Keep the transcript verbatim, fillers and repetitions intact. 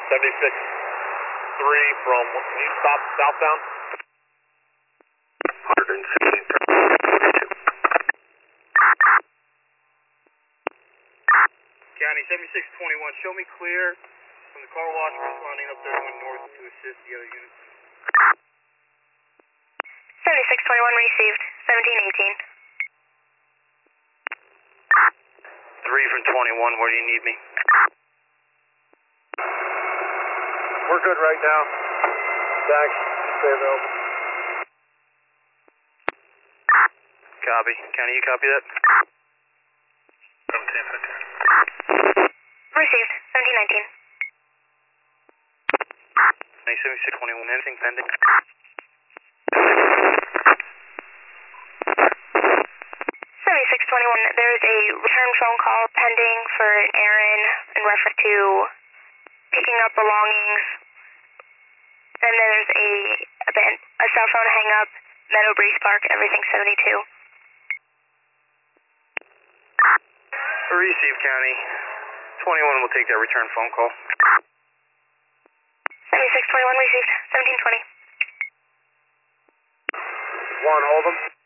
seventy-six three from, can you stop southbound? one sixteen. County seventy-six twenty-one, show me clear from the car wash responding up there going north to assist the other units. seventy-six twenty-one received, seventeen eighteen. three from twenty-one, where do you need me? We're good right now. Thanks. Stay available. Copy. County, you copy that? seventeen fifteen. Received, seventeen nineteen. seventy-six twenty-one, anything pending? seventy-six twenty-one, there is a return phone call pending for an errand in reference to picking up belongings. And then there's a, a, a cell phone hang up, Meadow Breeze Park, everything seventy-two. Receive, County. twenty-one will take that return phone call. seventy-six twenty-one received, seventeen twenty. One, hold them.